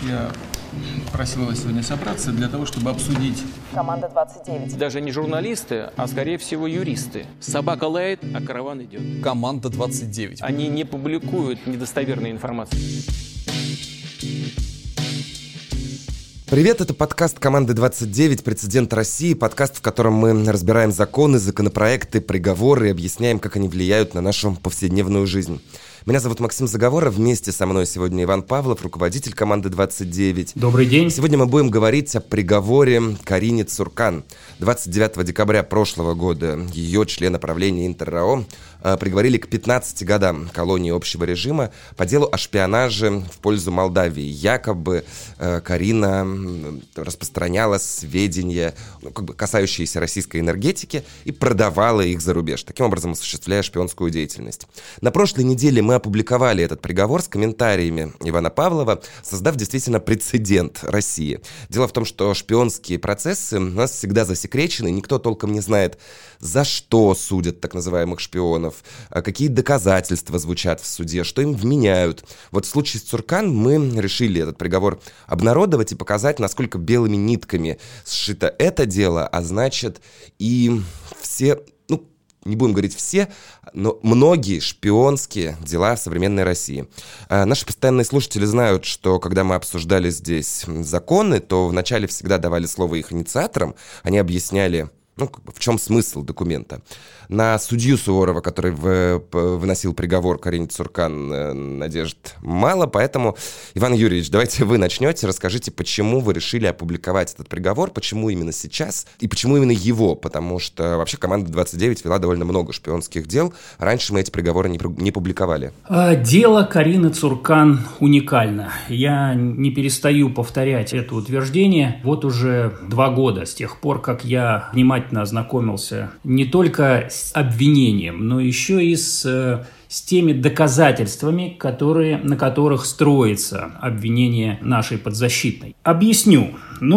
Я просил вас сегодня собраться для того, чтобы обсудить... Команда 29. Даже не журналисты, а скорее всего юристы. Собака лает, а караван идет. Команда 29. Они не публикуют недостоверной информации. Привет, это подкаст «Команды 29. Прецедент России», подкаст, в котором мы разбираем законы, законопроекты, приговоры и объясняем, как они влияют на нашу повседневную жизнь. Меня зовут Максим Заговоров, вместе со мной сегодня Иван Павлов, руководитель команды 29. Добрый день. Сегодня мы будем говорить о приговоре Карине Цуркан. 29 декабря прошлого года ее, члена правления Интер-РАО, приговорили к 15 годам колонии общего режима по делу о шпионаже в пользу Молдавии. Якобы Карина распространяла сведения, касающиеся российской энергетики, и продавала их за рубеж, таким образом осуществляя шпионскую деятельность. На прошлой неделе мы опубликовали этот приговор с комментариями Ивана Павлова, создав действительно прецедент России. Дело в том, что шпионские процессы у нас всегда засекречены, никто толком не знает, за что судят так называемых шпионов, какие доказательства звучат в суде, что им вменяют. Вот в случае с Цуркан мы решили этот приговор обнародовать и показать, насколько белыми нитками сшито это дело, а значит и все... Не будем говорить все, но многие шпионские дела в современной России. Наши постоянные слушатели знают, что когда мы обсуждали здесь законы, то вначале всегда давали слово их инициаторам, они объясняли, в чем смысл документа. На судью Суворова, который выносил приговор Карине Цуркан, надежд мало, поэтому, Иван Юрьевич, давайте вы начнете, расскажите, почему вы решили опубликовать этот приговор, почему именно сейчас и почему именно его, потому что вообще команда 29 вела довольно много шпионских дел, раньше мы эти приговоры не публиковали. Дело Карины Цуркан уникально. Я не перестаю повторять это утверждение. Вот уже 2 года с тех пор, как я внимательно ознакомился не только с обвинением, но еще и с теми доказательствами, на которых строится обвинение нашей подзащитной. Объясню.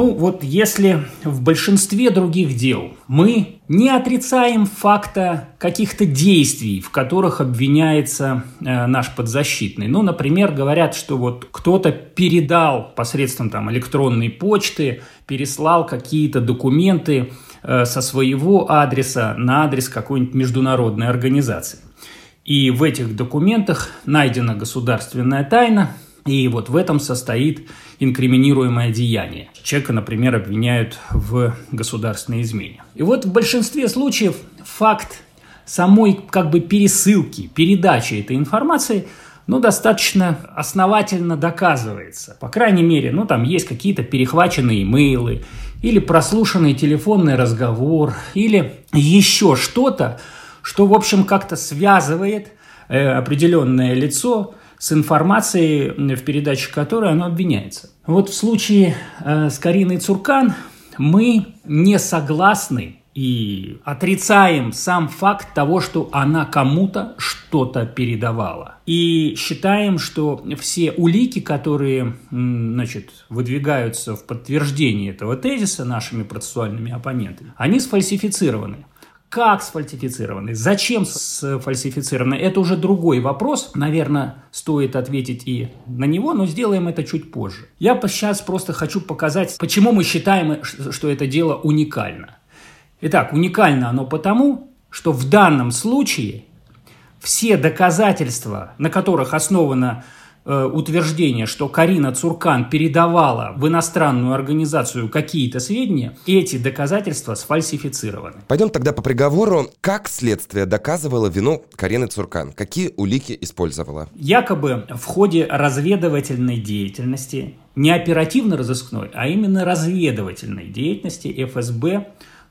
Если в большинстве других дел мы не отрицаем факта каких-то действий, в которых обвиняется наш подзащитный. Например, говорят, что кто-то передал посредством электронной почты, переслал какие-то документы со своего адреса на адрес какой-нибудь международной организации. И в этих документах найдена государственная тайна, и в этом состоит инкриминируемое деяние. Человека, например, обвиняют в государственной измене. И в большинстве случаев факт самой пересылки, передачи этой информации достаточно основательно доказывается. По крайней мере, есть какие-то перехваченные имейлы, или прослушанный телефонный разговор, или еще что-то, что, в общем, как-то связывает определенное лицо с информацией, в передаче которой оно обвиняется. В случае с Кариной Цуркан мы не согласны и отрицаем сам факт того, что она кому-то что-то передавала. И считаем, что все улики, которые выдвигаются в подтверждение этого тезиса нашими процессуальными оппонентами, они сфальсифицированы. Как сфальсифицированы? Зачем сфальсифицированы? Это уже другой вопрос. Наверное, стоит ответить и на него, но сделаем это чуть позже. Я сейчас просто хочу показать, почему мы считаем, что это дело уникально. Итак, уникально оно потому, что в данном случае все доказательства, на которых основано утверждение, что Карина Цуркан передавала в иностранную организацию какие-то сведения, эти доказательства сфальсифицированы. Пойдем тогда по приговору. Как следствие доказывало вину Карины Цуркан? Какие улики использовало? Якобы в ходе разведывательной деятельности, не оперативно-розыскной, а именно разведывательной деятельности ФСБ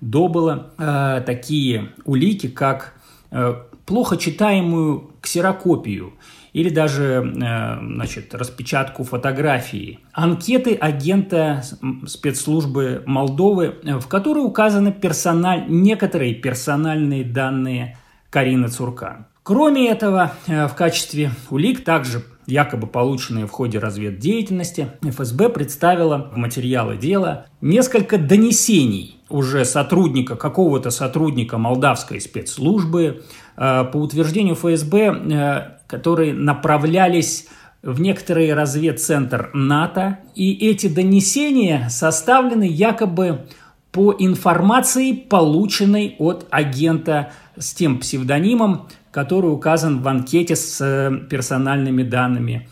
добыло такие улики, как плохо читаемую ксерокопию или даже распечатку фотографии, анкеты агента спецслужбы Молдовы, в которой указаны некоторые персональные данные Карины Цуркан. Кроме этого, в качестве улик, также якобы полученные в ходе разведдеятельности, ФСБ представила в материалы дела несколько донесений уже какого-то сотрудника молдавской спецслужбы, по утверждению ФСБ, которые направлялись в некоторый разведцентр НАТО, и эти донесения составлены якобы по информации, полученной от агента с тем псевдонимом, который указан в анкете с персональными данными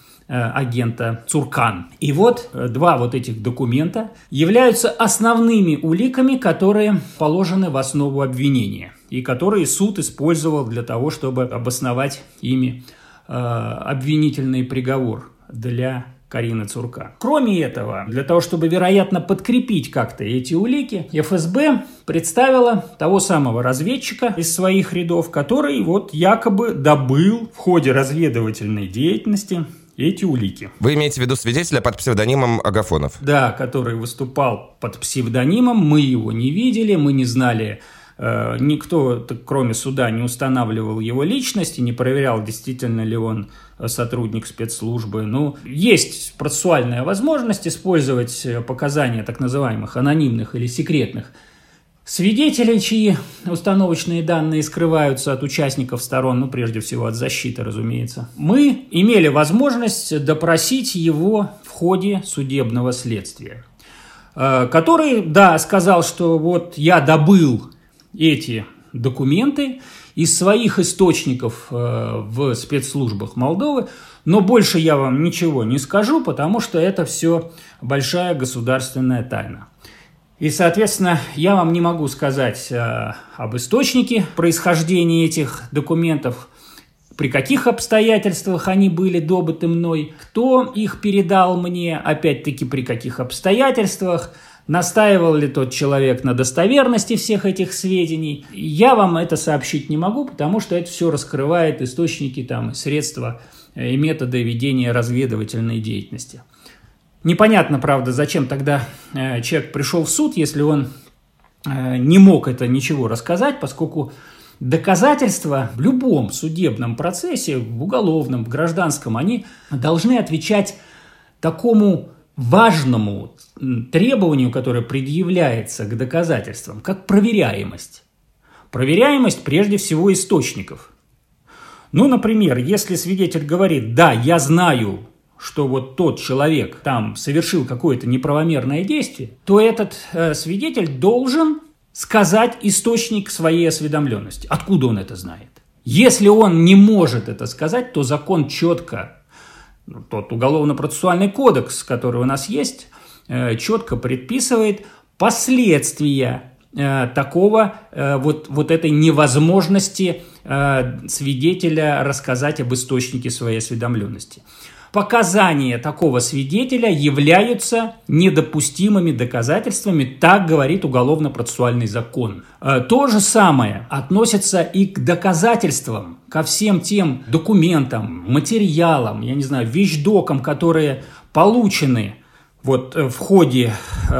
агента Цуркан. И вот два вот этих документа являются основными уликами, которые положены в основу обвинения и которые суд использовал для того, чтобы обосновать ими обвинительный приговор для Карины Цуркан. Кроме этого, для того, чтобы, вероятно, подкрепить как-то эти улики, ФСБ представила того самого разведчика из своих рядов, который вот якобы добыл в ходе разведывательной деятельности эти улики. Вы имеете в виду свидетеля под псевдонимом Агафонов? Да, который выступал под псевдонимом, мы его не видели, мы не знали. Никто, кроме суда, не устанавливал его личность и не проверял, действительно ли он сотрудник спецслужбы. Ну, есть процессуальная возможность использовать показания так называемых анонимных или секретных свидетелей, чьи установочные данные скрываются от участников сторон, ну, прежде всего, от защиты, разумеется. Мы имели возможность допросить его в ходе судебного следствия, который, да, сказал, что вот я добыл эти документы из своих источников в спецслужбах Молдовы, но больше я вам ничего не скажу, потому что это все большая государственная тайна. И, соответственно, я вам не могу сказать об источнике происхождения этих документов, при каких обстоятельствах они были добыты мной, кто их передал мне, опять-таки, при каких обстоятельствах, настаивал ли тот человек на достоверности всех этих сведений. Я вам это сообщить не могу, потому что это все раскрывает источники, там, средства и методы ведения разведывательной деятельности. Непонятно, правда, зачем тогда человек пришел в суд, если он не мог это ничего рассказать, поскольку доказательства в любом судебном процессе, в уголовном, в гражданском, они должны отвечать такому важному требованию, которое предъявляется к доказательствам, как проверяемость. Проверяемость прежде всего источников. Ну, например, если свидетель говорит: да, я знаю, что вот тот человек там совершил какое-то неправомерное действие, то этот свидетель должен сказать источник своей осведомленности. Откуда он это знает? Если он не может это сказать, то закон четко, тот уголовно-процессуальный кодекс, который у нас есть, четко предписывает последствия такого вот этой невозможности свидетеля рассказать об источнике своей осведомленности. Показания такого свидетеля являются недопустимыми доказательствами, так говорит уголовно-процессуальный закон. То же самое относится и к доказательствам, ко всем тем документам, материалам, я не знаю, вещдокам, которые получены вот в ходе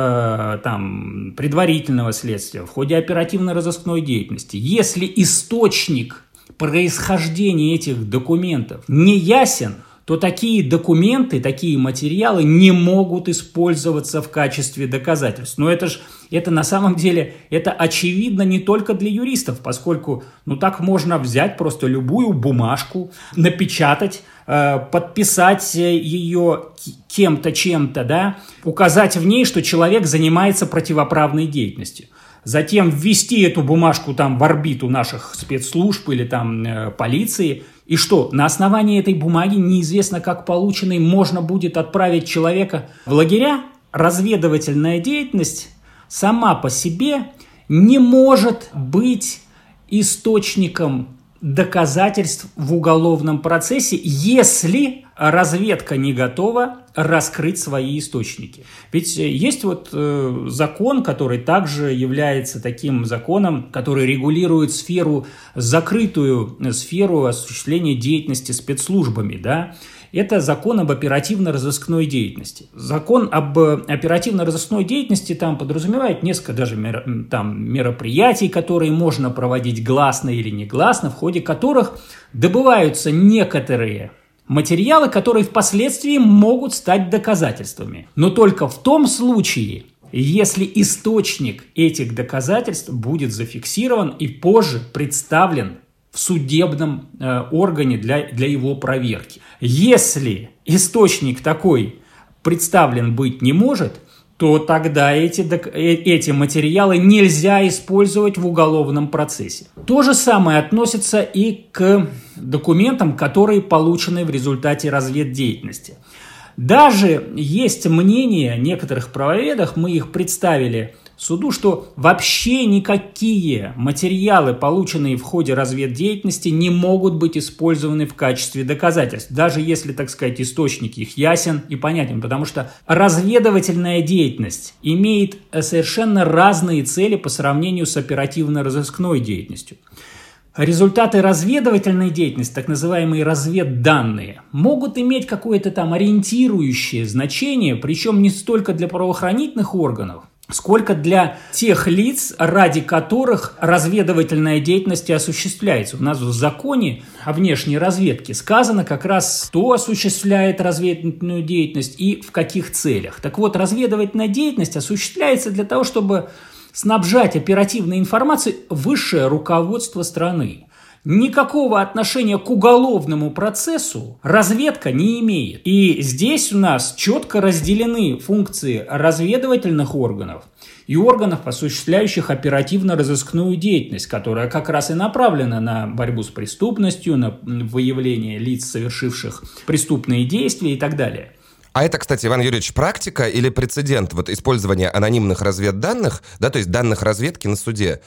предварительного следствия, в ходе оперативно-розыскной деятельности. Если источник происхождения этих документов не ясен, то такие документы, такие материалы не могут использоваться в качестве доказательств. Но это на самом деле, это очевидно не только для юристов, поскольку так можно взять просто любую бумажку, напечатать, подписать ее кем-то, чем-то, да, указать в ней, что человек занимается противоправной деятельностью. Затем ввести эту бумажку в орбиту наших спецслужб или полиции. И что, на основании этой бумаги, неизвестно как полученной, можно будет отправить человека в лагеря? Разведывательная деятельность сама по себе не может быть источником доказательств в уголовном процессе, если разведка не готова раскрыть свои источники. Ведь есть закон, который также является таким законом, который регулирует закрытую сферу осуществления деятельности спецслужбами, да? Это закон об оперативно-розыскной деятельности. Закон об оперативно-розыскной деятельности подразумевает несколько даже мероприятий, которые можно проводить гласно или негласно, в ходе которых добываются некоторые материалы, которые впоследствии могут стать доказательствами. Но только в том случае, если источник этих доказательств будет зафиксирован и позже представлен в судебном органе для его проверки. Если источник такой представлен быть не может, то тогда эти материалы нельзя использовать в уголовном процессе. То же самое относится и к документам, которые получены в результате разведдеятельности. Даже есть мнение некоторых правоведов, мы их представили суду, что вообще никакие материалы, полученные в ходе разведдеятельности, не могут быть использованы в качестве доказательств, даже если, так сказать, источник их ясен и понятен, потому что разведывательная деятельность имеет совершенно разные цели по сравнению с оперативно-розыскной деятельностью. Результаты разведывательной деятельности, так называемые разведданные, могут иметь какое-то там ориентирующее значение, причем не столько для правоохранительных органов, сколько для тех лиц, ради которых разведывательная деятельность осуществляется. У нас в законе о внешней разведке сказано как раз, кто осуществляет разведывательную деятельность и в каких целях. Так вот, разведывательная деятельность осуществляется для того, чтобы снабжать оперативной информацией высшее руководство страны. Никакого отношения к уголовному процессу разведка не имеет. И здесь у нас четко разделены функции разведывательных органов и органов, осуществляющих оперативно-розыскную деятельность, которая как раз и направлена на борьбу с преступностью, на выявление лиц, совершивших преступные действия и так далее. А это, кстати, Иван Юрьевич, практика или прецедент вот использования анонимных разведданных, да, то есть данных разведки на суде?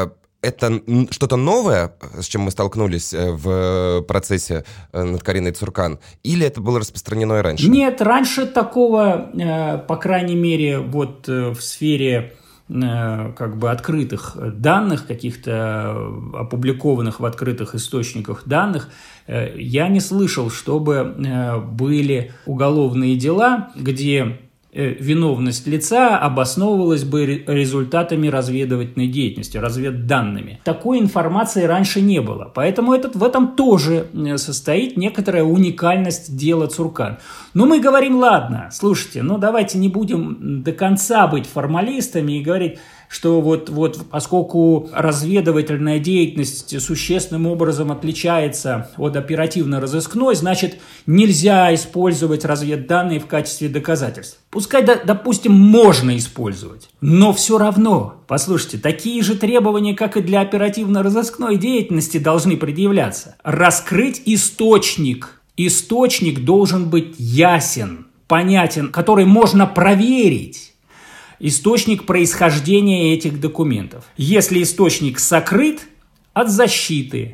Это что-то новое, с чем мы столкнулись в процессе над Кариной Цуркан, или это было распространено и раньше? Нет, раньше такого, по крайней мере, вот в сфере как бы открытых данных, каких-то опубликованных в открытых источниках данных, я не слышал, чтобы были уголовные дела, где виновность лица обосновывалась бы результатами разведывательной деятельности, разведданными. Такой информации раньше не было. Поэтому в этом тоже состоит некоторая уникальность дела Цуркан. Но мы говорим, ладно, слушайте, давайте не будем до конца быть формалистами и говорить, что вот поскольку разведывательная деятельность существенным образом отличается от оперативно-розыскной, значит, нельзя использовать разведданные в качестве доказательств. Пускай, допустим, можно использовать, но все равно, послушайте, такие же требования, как и для оперативно-розыскной деятельности, должны предъявляться. Раскрыть источник. Источник должен быть ясен, понятен, который можно проверить. Источник происхождения этих документов. Если источник сокрыт от защиты,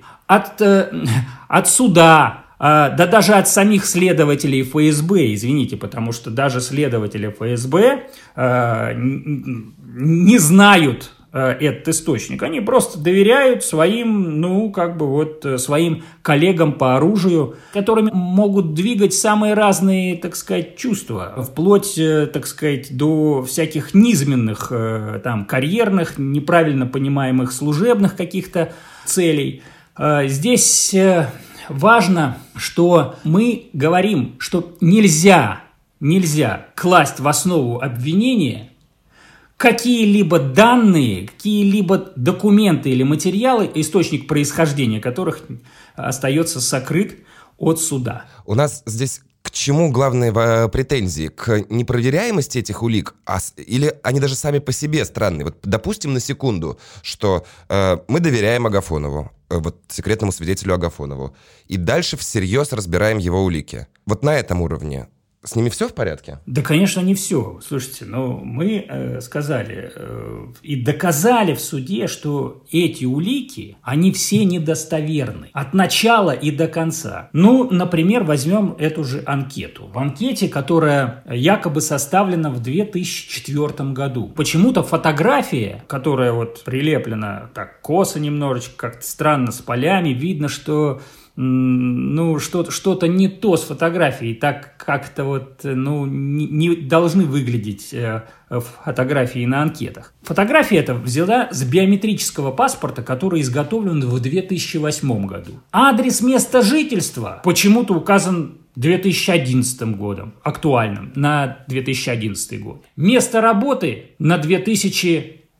от суда, да даже от самих следователей ФСБ, извините, потому что даже следователи ФСБ не знают этот источник. Они просто доверяют своим, своим коллегам по оружию, которыми могут двигать самые разные, так сказать, чувства, вплоть, так сказать, до всяких низменных, карьерных, неправильно понимаемых служебных каких-то целей. Здесь важно, что мы говорим, что нельзя класть в основу обвинения какие-либо данные, какие-либо документы или материалы, источник происхождения которых остается сокрыт от суда. У нас здесь к чему главные претензии? К непроверяемости этих улик? Или они даже сами по себе странные? Вот допустим на секунду, что мы доверяем Агафонову, секретному свидетелю Агафонову, и дальше всерьез разбираем его улики. Вот на этом уровне с ними все в порядке? Да, конечно, не все. Слушайте, мы сказали и доказали в суде, что эти улики, они все недостоверны. От начала и до конца. Например, возьмем эту же анкету. В анкете, которая якобы составлена в 2004 году. Почему-то фотография, которая прилеплена так косо немножечко, как-то странно с полями, видно, что что-то не то с фотографией, так как-то не должны выглядеть фотографии на анкетах. Фотография эта взята с биометрического паспорта, который изготовлен в 2008 году. Адрес места жительства почему-то указан 2011 годом, актуальным, на 2011 год. Место работы на 2011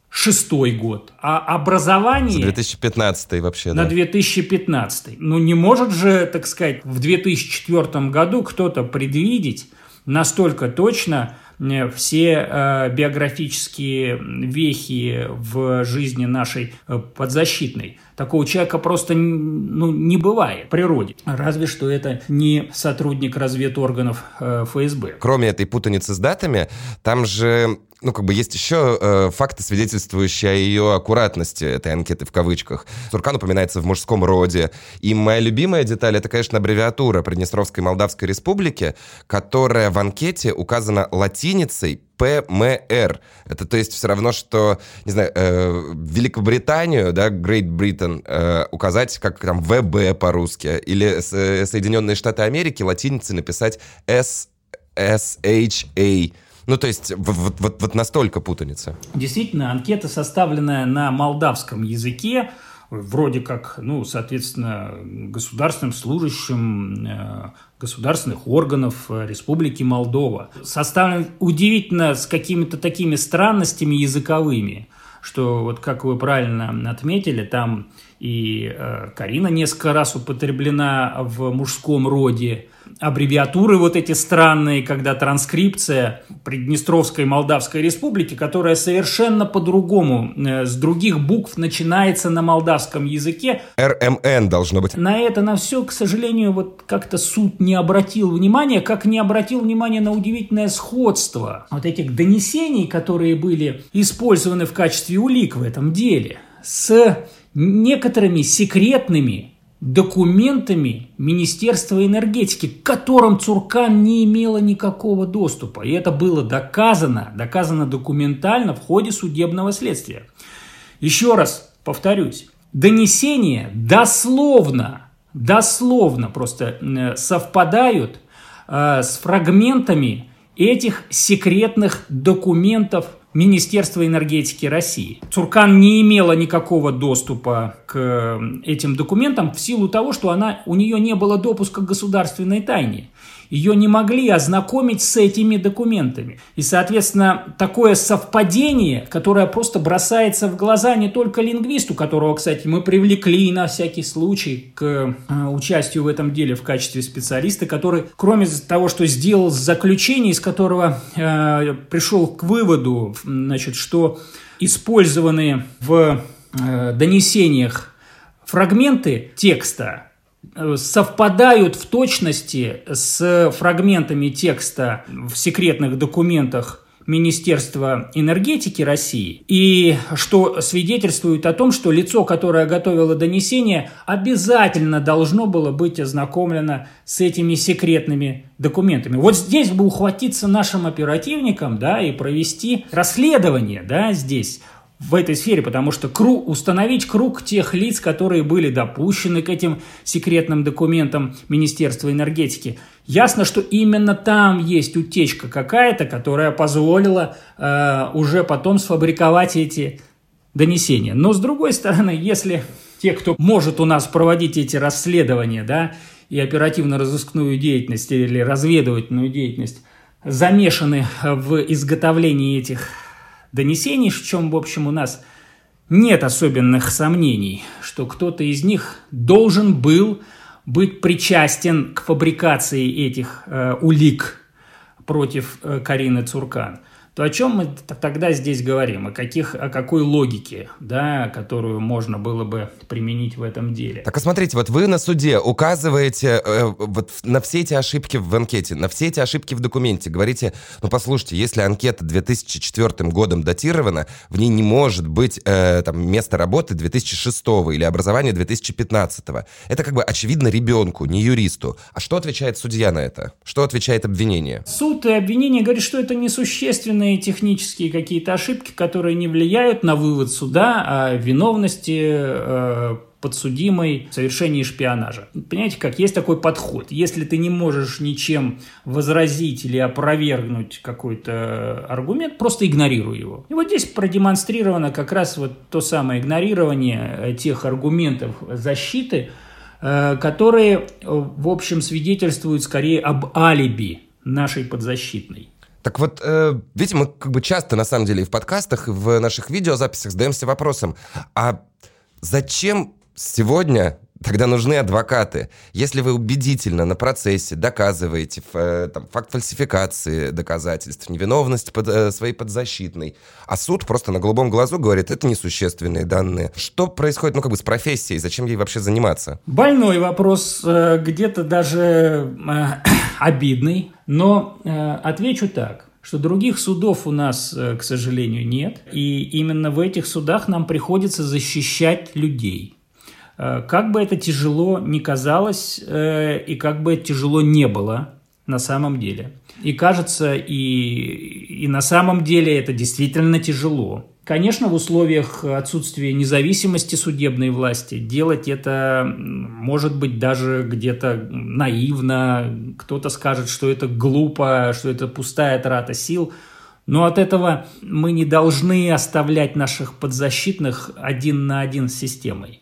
2006 год, а образование... За 2015 вообще, на да. 2015. Ну, не может же, так сказать, в 2004 году кто-то предвидеть настолько точно все биографические вехи в жизни нашей подзащитной. Такого человека просто не бывает в природе. Разве что это не сотрудник разведорганов ФСБ. Кроме этой путаницы с датами, там же... есть еще факты, свидетельствующие о ее аккуратности, этой анкеты в кавычках. Цуркан упоминается в мужском роде. И моя любимая деталь — это, конечно, аббревиатура Приднестровской Молдавской Республики, которая в анкете указана латиницей ПМР. Это, то есть, все равно, что, не знаю, Великобританию, да, Great Britain, указать как там ВБ по-русски, или Соединенные Штаты Америки латиницей написать SSHA. То есть, вот настолько путаница. Действительно, анкета, составленная на молдавском языке, вроде как, соответственно, государственным служащим государственных органов Республики Молдова. Составлена удивительно с какими-то такими странностями языковыми, что, вот как вы правильно отметили, там и Карина несколько раз употреблена в мужском роде, аббревиатуры вот эти странные, когда транскрипция Приднестровской Молдавской Республики, которая совершенно по-другому, с других букв начинается на молдавском языке. РМН должно быть. На все, к сожалению, вот как-то суд не обратил внимания, как не обратил внимания на удивительное сходство вот этих донесений, которые были использованы в качестве улик в этом деле, с некоторыми секретными документами Министерства энергетики, к которым Цуркан не имела никакого доступа. И это было доказано документально в ходе судебного следствия. Еще раз повторюсь, донесения дословно просто совпадают с фрагментами этих секретных документов Министерства энергетики России. Цуркан не имела никакого доступа к этим документам в силу того, что у нее не было допуска к государственной тайне. Ее не могли ознакомить с этими документами. И, соответственно, такое совпадение, которое просто бросается в глаза не только лингвисту, которого, кстати, мы привлекли на всякий случай к участию в этом деле в качестве специалиста, который, кроме того, что сделал заключение, из которого пришел к выводу, что использованные в донесениях фрагменты текста совпадают в точности с фрагментами текста в секретных документах Министерства энергетики России, и что свидетельствует о том, что лицо, которое готовило донесение, обязательно должно было быть ознакомлено с этими секретными документами. Вот здесь бы ухватиться нашим оперативникам, и провести расследование, здесь, в этой сфере, потому что установить круг тех лиц, которые были допущены к этим секретным документам Министерства энергетики. Ясно, что именно там есть утечка какая-то, которая позволила уже потом сфабриковать эти донесения. Но, с другой стороны, если те, кто может у нас проводить эти расследования, и оперативно-розыскную деятельность или разведывательную деятельность, замешаны в изготовлении этих донесений, в чем, в общем, у нас нет особенных сомнений, что кто-то из них должен был быть причастен к фабрикации этих улик против Карины Цуркан, то о чем мы тогда здесь говорим? О какой логике, которую можно было бы применить в этом деле? Так, смотрите, вот вы на суде указываете на все эти ошибки в анкете, на все эти ошибки в документе. Говорите, послушайте, если анкета 2004 годом датирована, в ней не может быть место работы 2006 или образования 2015. Это очевидно ребенку, не юристу. А что отвечает судья на это? Что отвечает обвинение? Суд и обвинение говорят, что это несущественные технические какие-то ошибки, которые не влияют на вывод суда о виновности подсудимой в совершении шпионажа. Понимаете, как есть такой подход. Если ты не можешь ничем возразить или опровергнуть какой-то аргумент, просто игнорируй его. И вот здесь продемонстрировано как раз вот то самое игнорирование тех аргументов защиты, которые, в общем, свидетельствуют скорее об алиби нашей подзащитной. Так вот, видите, мы как бы часто, на самом деле, и в подкастах, и в наших видеозаписях задаемся вопросом, а зачем сегодня тогда нужны адвокаты? Если вы убедительно на процессе доказываете факт фальсификации доказательств, невиновность своей подзащитной, а суд просто на голубом глазу говорит, это несущественные данные. Что происходит, с профессией? Зачем ей вообще заниматься? Больной вопрос, где-то даже обидный, но отвечу так, что других судов у нас, к сожалению, нет, и именно в этих судах нам приходится защищать людей. Как бы это тяжело ни казалось, и как бы тяжело не было на самом деле. И кажется, и на самом деле это действительно тяжело. Конечно, в условиях отсутствия независимости судебной власти делать это может быть даже где-то наивно. Кто-то скажет, что это глупо, что это пустая трата сил. Но от этого мы не должны оставлять наших подзащитных один на один с системой.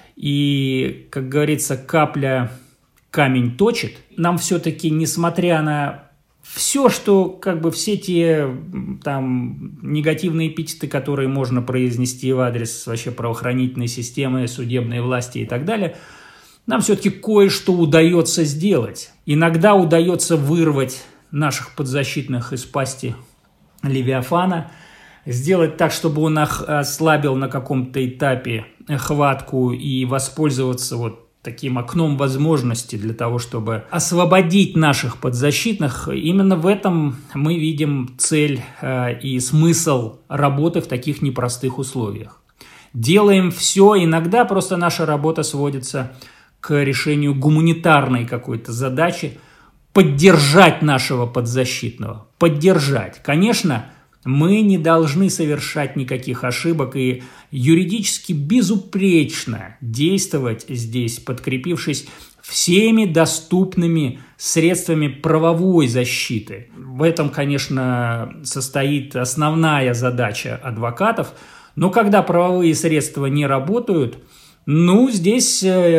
И, как говорится, капля камень точит. Нам все-таки, несмотря на все, что, все те негативные эпитеты, которые можно произнести в адрес вообще правоохранительной системы, судебной власти и так далее, нам все-таки кое-что удается сделать. Иногда удается вырвать наших подзащитных из пасти Левиафана, сделать так, чтобы он ослабил на каком-то этапе хватку и воспользоваться таким окном возможностей для того, чтобы освободить наших подзащитных. Именно в этом мы видим цель и смысл работы в таких непростых условиях. Делаем все, иногда просто наша работа сводится к решению гуманитарной какой-то задачи, поддержать нашего подзащитного, поддержать. Конечно, мы не должны совершать никаких ошибок и юридически безупречно действовать здесь, подкрепившись всеми доступными средствами правовой защиты. В этом, конечно, состоит основная задача адвокатов. Но когда правовые средства не работают, здесь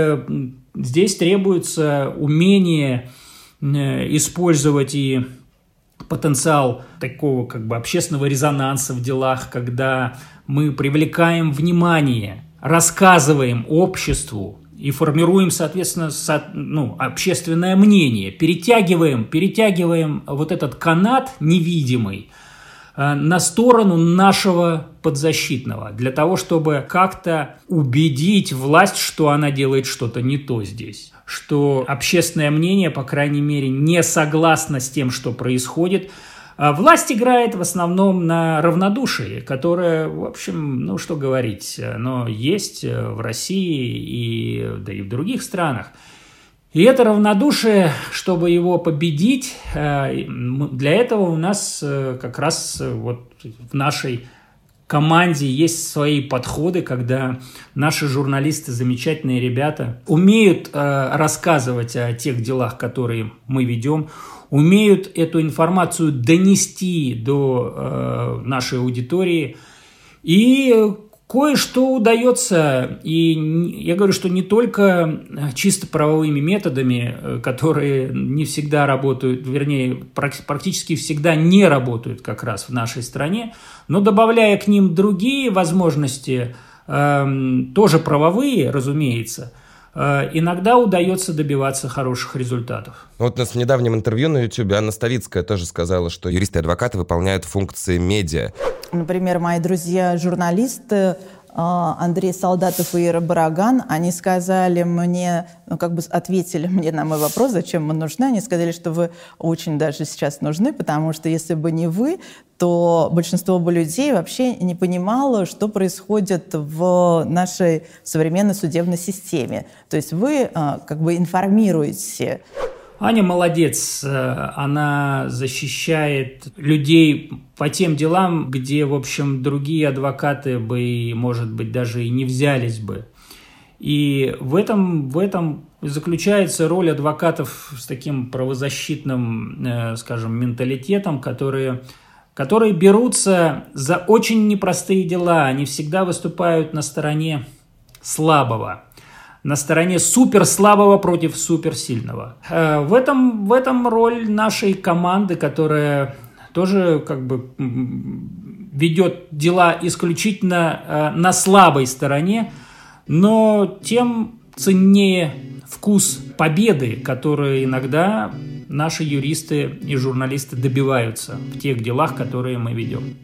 требуется умение использовать и потенциал такого общественного резонанса в делах, когда мы привлекаем внимание, рассказываем обществу и формируем, соответственно, общественное мнение, перетягиваем этот канат невидимый на сторону нашего подзащитного, для того, чтобы как-то убедить власть, что она делает что-то не то здесь, что общественное мнение, по крайней мере, не согласно с тем, что происходит. Власть играет в основном на равнодушии, которое, в общем, что говорить, оно есть в России и в других странах. И это равнодушие, чтобы его победить, для этого у нас как раз в нашей команде есть свои подходы, когда наши журналисты, замечательные ребята, умеют рассказывать о тех делах, которые мы ведем, умеют эту информацию донести до нашей аудитории, и кое-что удается. И я говорю, что не только чисто правовыми методами, которые не всегда работают, вернее, практически всегда не работают как раз в нашей стране, но добавляя к ним другие возможности, тоже правовые, разумеется, иногда удается добиваться хороших результатов. У нас в недавнем интервью на YouTube Анна Ставицкая тоже сказала, что юристы и адвокаты выполняют функции медиа. Например, мои друзья-журналисты Андрей Солдатов и Ира Бараган, они сказали мне, ответили мне на мой вопрос, зачем мы нужны. Они сказали, что вы очень даже сейчас нужны, потому что если бы не вы, то большинство бы людей вообще не понимало, что происходит в нашей современной судебной системе. То есть вы информируете. Аня молодец, она защищает людей по тем делам, где, в общем, другие адвокаты бы, может быть, даже и не взялись бы. И в этом заключается роль адвокатов с таким правозащитным, скажем, менталитетом, которые берутся за очень непростые дела. Они всегда выступают на стороне слабого, на стороне суперслабого против суперсильного. В этом роль нашей команды, которая тоже как бы ведет дела исключительно на слабой стороне, но тем ценнее вкус победы, который иногда наши юристы и журналисты добиваются в тех делах, которые мы ведем.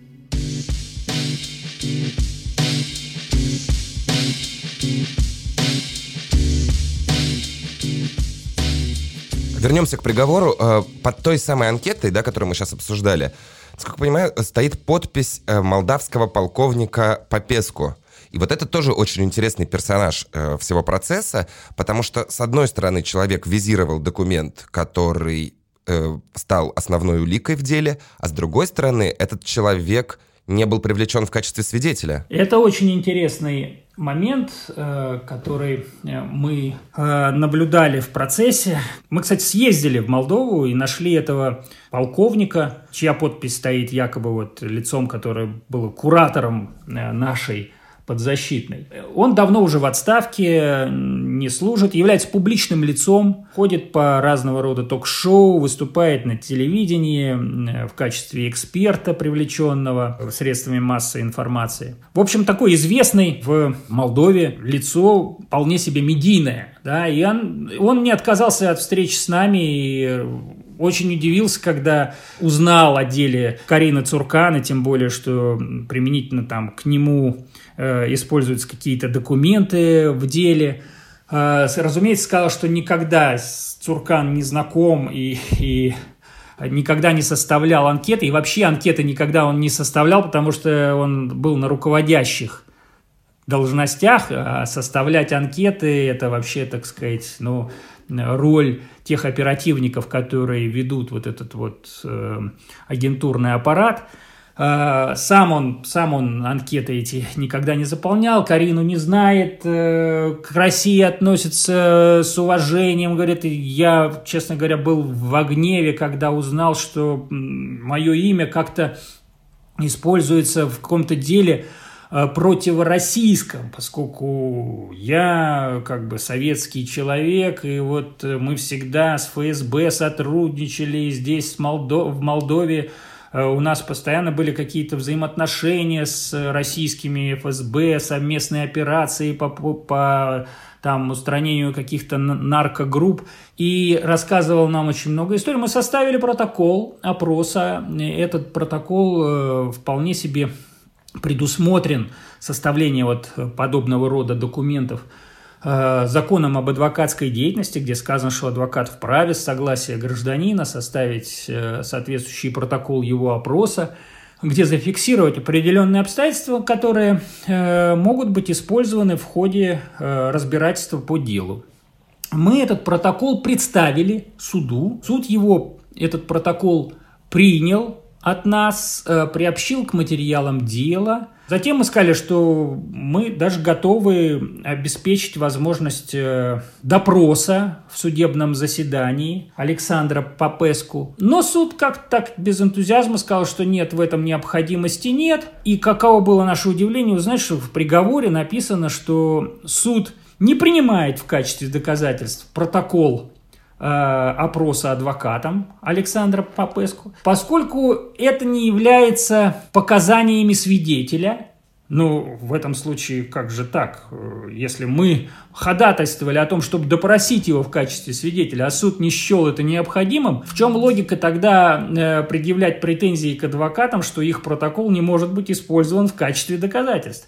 Вернемся к приговору. Под той самой анкетой, да, которую мы сейчас обсуждали, насколько я понимаю, стоит подпись молдавского полковника Попеску. И вот это тоже очень интересный персонаж всего процесса, потому что, с одной стороны, человек визировал документ, который стал основной уликой в деле, а с другой стороны, этот человек не был привлечен в качестве свидетеля. Это очень интересный момент, который мы наблюдали в процессе. Мы, кстати, съездили в Молдову и нашли этого полковника, чья подпись стоит якобы вот лицом, которое было куратором нашей подзащитной. Он давно уже в отставке, не служит, является публичным лицом, ходит по разного рода ток-шоу, выступает на телевидении в качестве эксперта, привлеченного средствами массовой информации. В общем, такой известный в Молдове лицо, вполне себе медийное. Да, и он не отказался от встречи с нами и очень удивился, когда узнал о деле Карины Цуркан, и тем более, что применительно там к нему используются какие-то документы в деле. Разумеется, сказал, что никогда с Цуркан не знаком и никогда не составлял анкеты. И вообще анкеты никогда он не составлял, потому что он был на руководящих должностях. А составлять анкеты – это вообще, так сказать, роль тех оперативников, которые ведут вот этот вот агентурный аппарат. Сам он анкеты эти никогда не заполнял, Карину не знает, к России относится с уважением, говорит, я, честно говоря, был в гневе, когда узнал, что мое имя как-то используется в каком-то деле противороссийском, поскольку я как бы советский человек, и вот мы всегда с ФСБ сотрудничали, здесь в Молдове у нас постоянно были какие-то взаимоотношения с российскими ФСБ, совместные операции по там, устранению каких-то наркогрупп. И рассказывал нам очень много историй. Мы составили протокол опроса. Этот протокол вполне себе предусмотрен составление вот подобного рода документов законом об адвокатской деятельности, где сказано, что адвокат вправе с согласия гражданина составить соответствующий протокол его опроса, где зафиксировать определенные обстоятельства, которые могут быть использованы в ходе разбирательства по делу. Мы этот протокол представили суду. Суд этот протокол принял от нас, приобщил к материалам дела. Затем мы сказали, что мы даже готовы обеспечить возможность допроса в судебном заседании Александра Попеску. Но суд как-то так без энтузиазма сказал, что нет, в этом необходимости нет. И каково было наше удивление узнать, что в приговоре написано, что суд не принимает в качестве доказательств протокол опроса адвокатом Александра Попеску, поскольку это не является показаниями свидетеля. В этом случае как же так? Если мы ходатайствовали о том, чтобы допросить его в качестве свидетеля, а суд не счел это необходимым, в чем логика тогда предъявлять претензии к адвокатам, что их протокол не может быть использован в качестве доказательств?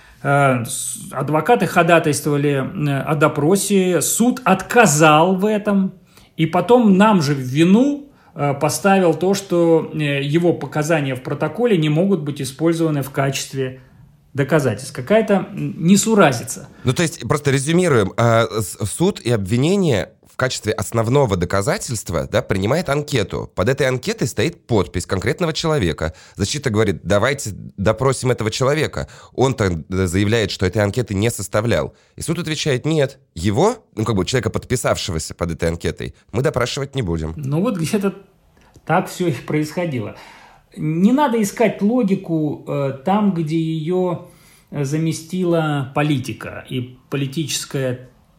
Адвокаты ходатайствовали о допросе, суд отказал в этом. И потом нам же в вину поставил то, что его показания в протоколе не могут быть использованы в качестве доказательств. Какая-то несуразица. То есть, просто резюмируем, суд и обвинение в качестве основного доказательства, да, принимает анкету. Под этой анкетой стоит подпись конкретного человека. Защита говорит, давайте допросим этого человека. Он-то заявляет, что этой анкеты не составлял. И суд отвечает, нет, его, человека, подписавшегося под этой анкетой, мы допрашивать не будем. Где-то так все и происходило. Не надо искать логику там, где ее заместила политика и политическая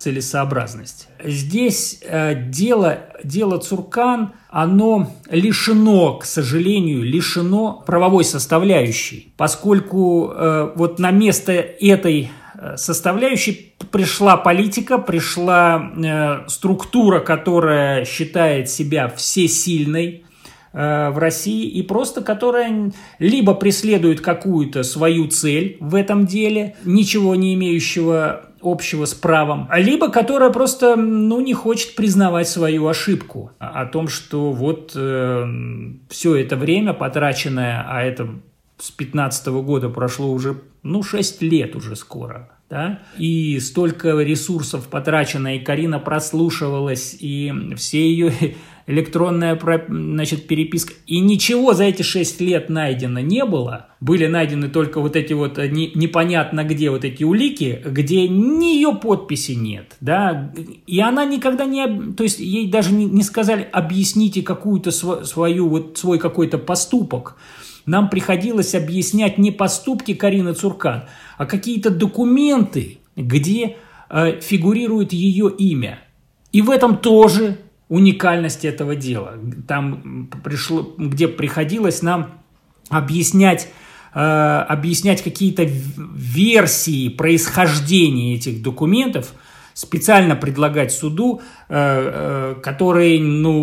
целесообразности. Здесь дело Цуркан, оно лишено, к сожалению, правовой составляющей, поскольку вот на место этой составляющей пришла политика, пришла структура, которая считает себя всесильной в России и просто которая либо преследует какую-то свою цель в этом деле, ничего не имеющего общего с правом, либо которая просто не хочет признавать свою ошибку о том, что вот все это время потраченное, а это с 2015 года прошло уже 6 лет уже скоро, да? И столько ресурсов потрачено, и Карина прослушивалась, и все ее электронная, переписка, и ничего за эти 6 лет найдено не было. Были найдены только вот эти вот непонятно где вот эти улики, где ни ее подписи нет, да, и она никогда то есть ей даже не сказали: объясните какую-то свой какой-то поступок. Нам приходилось объяснять не поступки Карины Цуркан, а какие-то документы, где фигурирует ее имя. И в этом тоже уникальность этого дела. Там где приходилось нам объяснять какие-то версии происхождения этих документов, специально предлагать суду, которые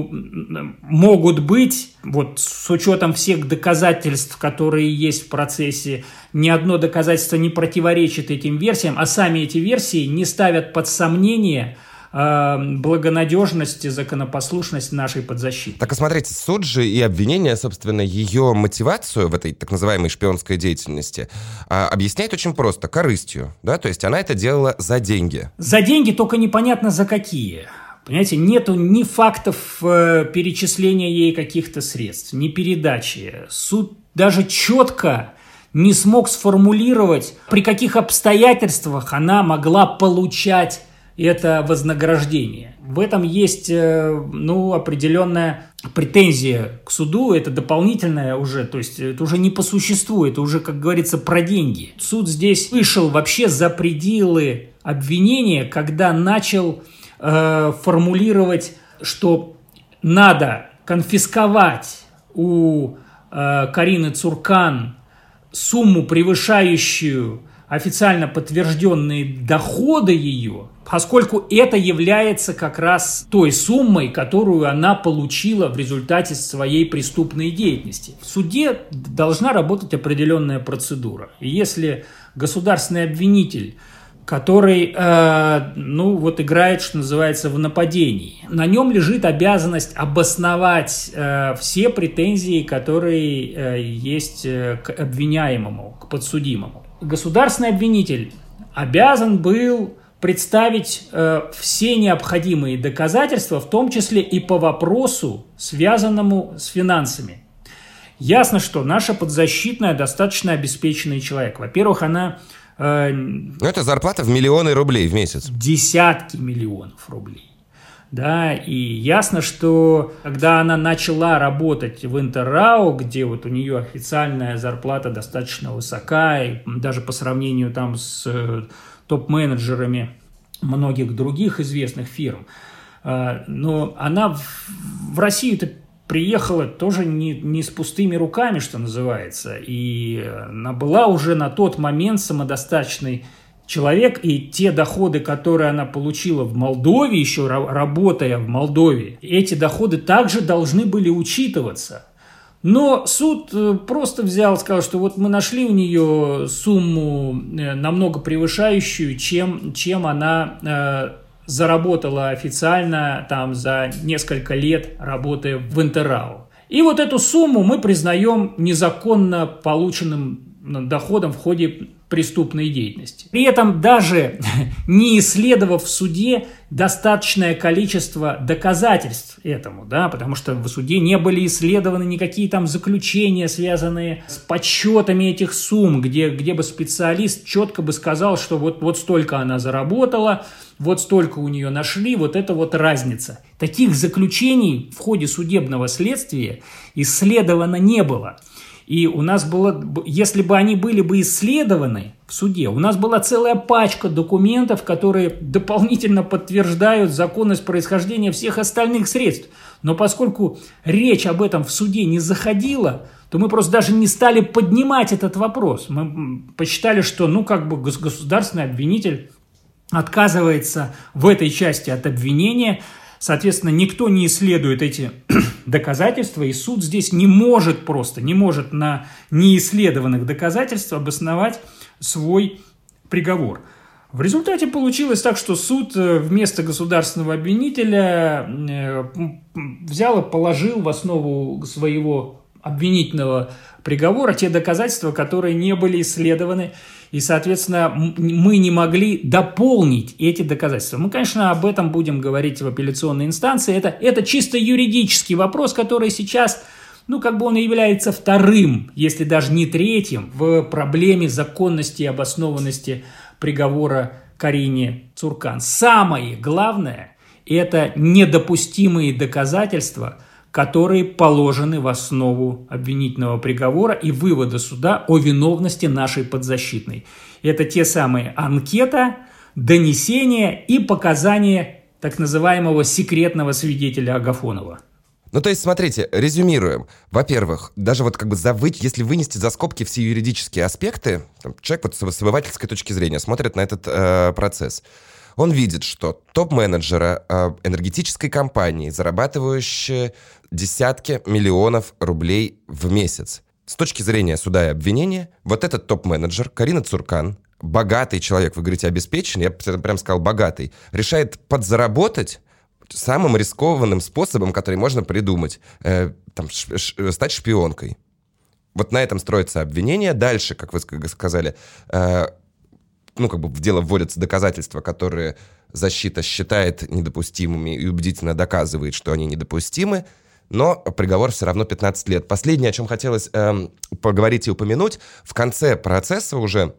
могут быть, вот с учетом всех доказательств, которые есть в процессе, ни одно доказательство не противоречит этим версиям, а сами эти версии не ставят под сомнение благонадежность и законопослушность нашей подзащиты. Так, а смотрите, суд же и обвинение, собственно, ее мотивацию в этой так называемой шпионской деятельности объясняет очень просто: корыстью, да, то есть она это делала за деньги. За деньги, только непонятно за какие. Понимаете, нету ни фактов перечисления ей каких-то средств, ни передачи. Суд даже четко не смог сформулировать, при каких обстоятельствах она могла получать это вознаграждение. В этом есть определенная претензия к суду, это дополнительное уже, то есть это уже не по существу, это уже, как говорится, про деньги. Суд здесь вышел вообще за пределы обвинения, когда начал формулировать, что надо конфисковать у Карины Цуркан сумму, превышающую официально подтвержденные доходы ее, поскольку это является как раз той суммой, которую она получила в результате своей преступной деятельности. В суде должна работать определенная процедура. И если государственный обвинитель, который играет, что называется, в нападении, на нем лежит обязанность обосновать все претензии, которые есть к обвиняемому, к подсудимому. Государственный обвинитель обязан был представить все необходимые доказательства, в том числе и по вопросу, связанному с финансами. Ясно, что наша подзащитная достаточно обеспеченный человек. Во-первых, она... это зарплата в миллионы рублей в месяц. Десятки миллионов рублей. Да, и ясно, что когда она начала работать в Интеррао, где вот у нее официальная зарплата достаточно высока, и даже по сравнению там с топ-менеджерами многих других известных фирм, но она в Россию-то приехала тоже не с пустыми руками, что называется, и она была уже на тот момент самодостаточной человек, и те доходы, которые она получила в Молдове, еще работая в Молдове, эти доходы также должны были учитываться. Но суд просто взял, сказал, что вот мы нашли у нее сумму намного превышающую, чем она заработала официально там за несколько лет, работая в Интеррао. И вот эту сумму мы признаем незаконно полученным доходом в ходе преступной деятельности. При этом даже не исследовав в суде достаточное количество доказательств этому, да, потому что в суде не были исследованы никакие там заключения, связанные с подсчетами этих сумм, где бы специалист четко бы сказал, что вот столько она заработала, вот столько у нее нашли, вот это вот разница. Таких заключений в ходе судебного следствия исследовано не было. И у нас было, если бы они были бы исследованы в суде, у нас была целая пачка документов, которые дополнительно подтверждают законность происхождения всех остальных средств. Но поскольку речь об этом в суде не заходила, то мы просто даже не стали поднимать этот вопрос. Мы посчитали, что государственный обвинитель отказывается в этой части от обвинения. Соответственно, никто не исследует эти доказательства, и суд здесь не может на неисследованных доказательствах обосновать свой приговор. В результате получилось так, что суд вместо государственного обвинителя взял и положил в основу своего обвинительного приговора те доказательства, которые не были исследованы, и, соответственно, мы не могли дополнить эти доказательства. Мы, конечно, об этом будем говорить в апелляционной инстанции. Это чисто юридический вопрос, который сейчас, он является вторым, если даже не третьим, в проблеме законности и обоснованности приговора Карине Цуркан. Самое главное – это недопустимые доказательства, которые положены в основу обвинительного приговора и вывода суда о виновности нашей подзащитной. Это те самые анкета, донесения и показания так называемого секретного свидетеля Агафонова. То есть, смотрите, резюмируем. Во-первых, даже если вынести за скобки все юридические аспекты, человек с обывательской точки зрения смотрит на этот процесс. Он видит, что топ-менеджера энергетической компании, зарабатывающие десятки миллионов рублей в месяц. С точки зрения суда и обвинения, вот этот топ-менеджер, Карина Цуркан, богатый человек, вы говорите, обеспеченный, я прям сказал богатый, решает подзаработать самым рискованным способом, который можно придумать, стать шпионкой. Вот на этом строится обвинение. Дальше, как вы сказали, в дело вводятся доказательства, которые защита считает недопустимыми и убедительно доказывает, что они недопустимы, но приговор все равно 15 лет. Последнее, о чем хотелось поговорить и упомянуть, в конце процесса уже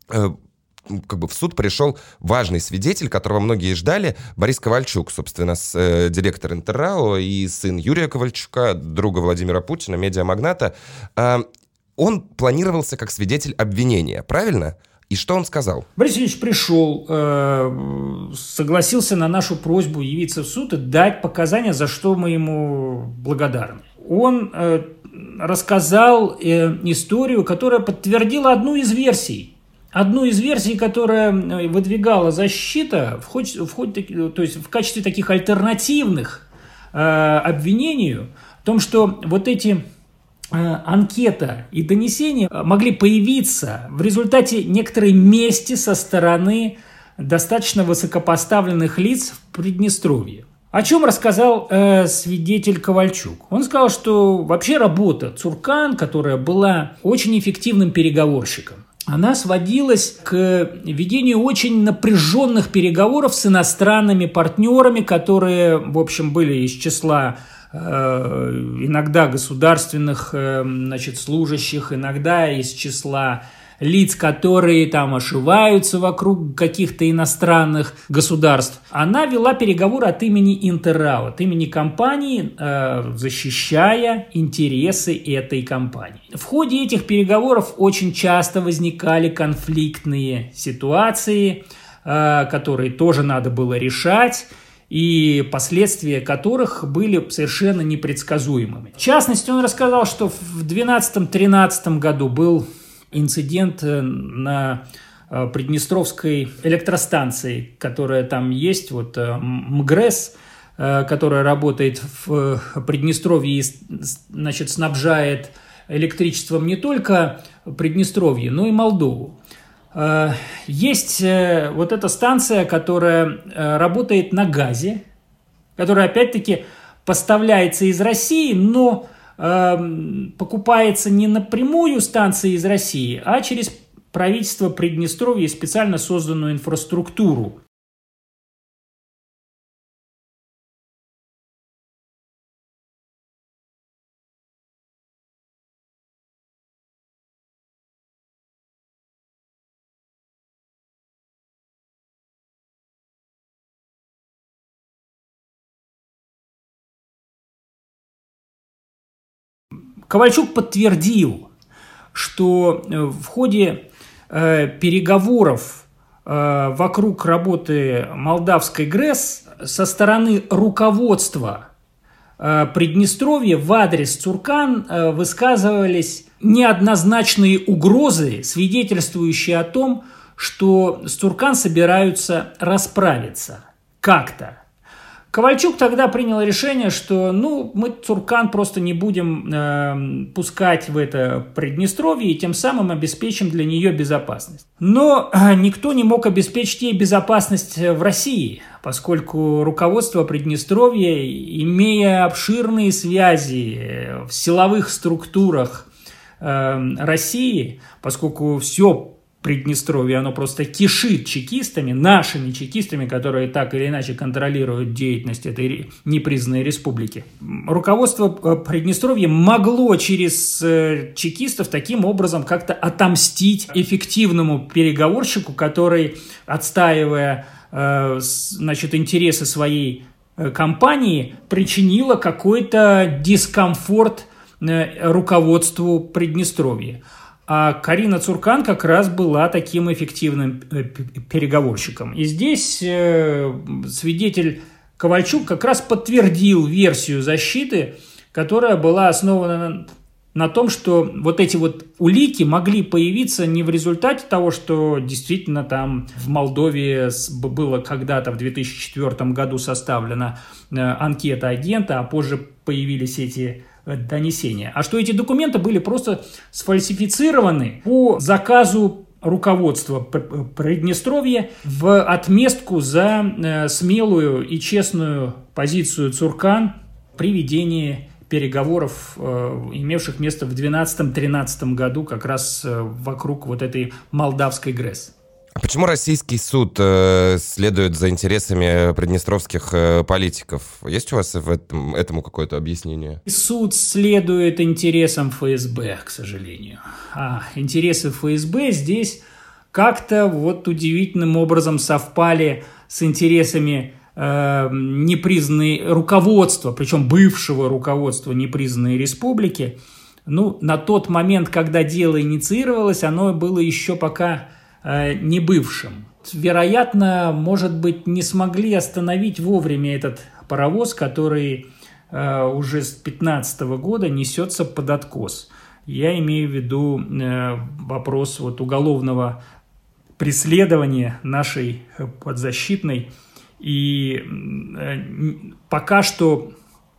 в суд пришел важный свидетель, которого многие ждали, Борис Ковальчук, собственно, директор Интеррао и сын Юрия Ковальчука, друга Владимира Путина, медиамагната. Он планировался как свидетель обвинения, правильно? И что он сказал? Борис Ильич пришел, согласился на нашу просьбу явиться в суд и дать показания, за что мы ему благодарны. Он рассказал историю, которая подтвердила одну из версий, которая выдвигала защита в качестве таких альтернативных обвинению, в том, что вот эти анкета и донесения могли появиться в результате некоторой мести со стороны достаточно высокопоставленных лиц в Приднестровье. О чем рассказал свидетель Ковальчук? Он сказал, что вообще работа Цуркан, которая была очень эффективным переговорщиком, она сводилась к ведению очень напряженных переговоров с иностранными партнерами, которые, в общем, были из числа иногда государственных, служащих, иногда из числа лиц, которые там ошиваются вокруг каких-то иностранных государств. Она вела переговоры от имени Интеррао, от имени компании, защищая интересы этой компании. В ходе этих переговоров очень часто возникали конфликтные ситуации, которые тоже надо было решать, и последствия которых были совершенно непредсказуемыми. В частности, он рассказал, что в 2012-2013 году был инцидент на Приднестровской электростанции, которая там есть, МГРЭС, которая работает в Приднестровье и, снабжает электричеством не только Приднестровье, но и Молдову. Есть эта станция, которая работает на газе, которая опять-таки поставляется из России, но покупается не напрямую станции из России, а через правительство Приднестровья и специально созданную инфраструктуру. Ковальчук подтвердил, что в ходе переговоров вокруг работы молдавской ГРЭС со стороны руководства Приднестровья в адрес Цуркан высказывались неоднозначные угрозы, свидетельствующие о том, что с Цуркан собираются расправиться как-то. Ковальчук тогда принял решение, что мы Цуркан просто не будем пускать в это Приднестровье и тем самым обеспечим для нее безопасность. Но никто не мог обеспечить ей безопасность в России, поскольку руководство Приднестровья, имея обширные связи в силовых структурах России, поскольку все Приднестровье, оно просто кишит чекистами, нашими чекистами, которые так или иначе контролируют деятельность этой непризнанной республики. Руководство Приднестровья могло через чекистов таким образом как-то отомстить эффективному переговорщику, который, отстаивая интересы своей компании, причинила какой-то дискомфорт руководству Приднестровья. А Карина Цуркан как раз была таким эффективным переговорщиком. И здесь свидетель Ковальчук как раз подтвердил версию защиты, которая была основана на том, что вот эти вот улики могли появиться не в результате того, что действительно там в Молдове было когда-то в 2004 году составлена анкета агента, а позже появились эти донесения, а что эти документы были просто сфальсифицированы по заказу руководства Приднестровья в отместку за смелую и честную позицию Цуркан при ведении переговоров, имевших место в 2012-2013 году как раз вокруг вот этой молдавской ГРЭС. А почему российский суд следует за интересами приднестровских политиков? Есть у вас этому какое-то объяснение? Суд следует интересам ФСБ, к сожалению. А интересы ФСБ здесь как-то вот удивительным образом совпали с интересами непризнанной руководства, причем бывшего руководства непризнанной республики. На тот момент, когда дело инициировалось, оно было еще пока не бывшим. Вероятно, может быть, не смогли остановить вовремя этот паровоз, который уже с 2015 года несется под откос. Я имею в виду вопрос вот уголовного преследования нашей подзащитной. И пока что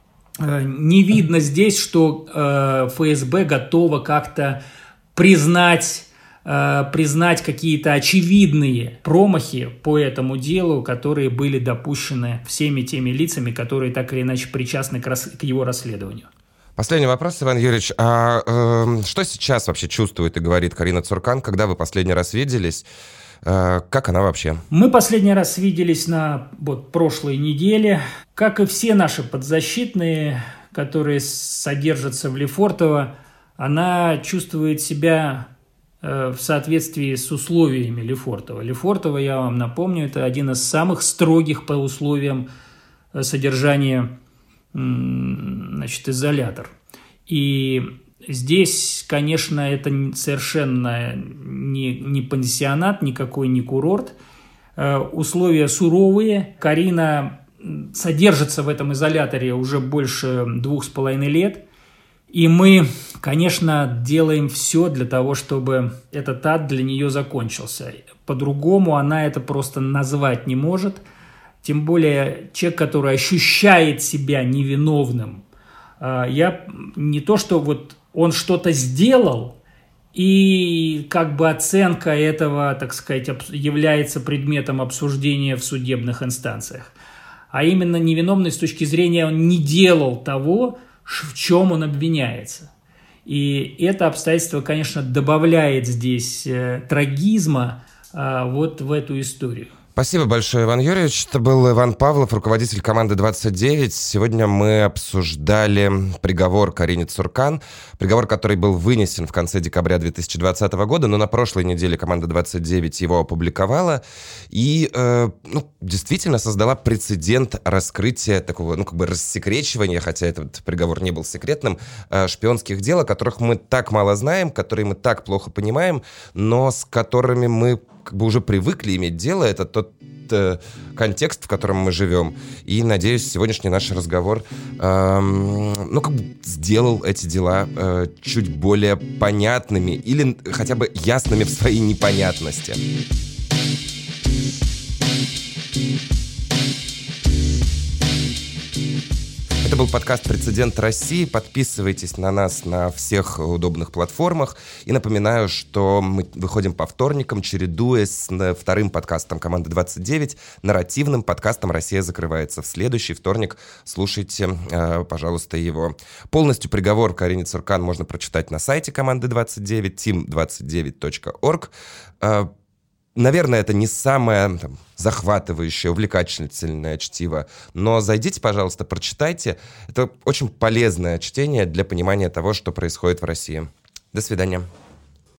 не видно здесь, что ФСБ готова как-то признать какие-то очевидные промахи по этому делу, которые были допущены всеми теми лицами, которые так или иначе причастны к его расследованию. Последний вопрос, Иван Юрьевич. Что сейчас вообще чувствует и говорит Карина Цуркан, когда вы последний раз виделись? Как она вообще? Мы последний раз виделись на прошлой неделе. Как и все наши подзащитные, которые содержатся в Лефортово, она чувствует себя в соответствии с условиями Лефортово. Лефортово, я вам напомню, это один из самых строгих по условиям содержания изолятор. И здесь, конечно, это совершенно не пансионат, никакой не курорт. Условия суровые. Карина содержится в этом изоляторе уже больше 2,5 лет. И мы, конечно, делаем все для того, чтобы этот ад для нее закончился. По-другому она это просто назвать не может. Тем более человек, который ощущает себя невиновным. Я не то, что он что-то сделал, и как бы оценка этого, так сказать, является предметом обсуждения в судебных инстанциях. А именно невиновный с точки зрения он не делал того, в чем он обвиняется. И это обстоятельство, конечно, добавляет здесь трагизма в эту историю. Спасибо большое, Иван Юрьевич. Это был Иван Павлов, руководитель команды 29. Сегодня мы обсуждали приговор Карине Цуркан. Приговор, который был вынесен в конце декабря 2020 года, но на прошлой неделе команда 29 его опубликовала и действительно создала прецедент раскрытия такого, рассекречивания, хотя этот приговор не был секретным, шпионских дел, о которых мы так мало знаем, которые мы так плохо понимаем, но с которыми мы уже привыкли иметь дело. Это тот контекст, в котором мы живем. И, надеюсь, сегодняшний наш разговор сделал эти дела чуть более понятными или хотя бы ясными в своей непонятности. Это был подкаст «Прецедент России». Подписывайтесь на нас на всех удобных платформах. И напоминаю, что мы выходим по вторникам, чередуясь с вторым подкастом команды 29, нарративным подкастом «Россия закрывается». В следующий вторник слушайте, пожалуйста, его. Полностью приговор Карине Цуркан можно прочитать на сайте команды 29, team29.org. Наверное, это не самое захватывающее, увлекательное чтиво, но зайдите, пожалуйста, прочитайте. Это очень полезное чтение для понимания того, что происходит в России. До свидания.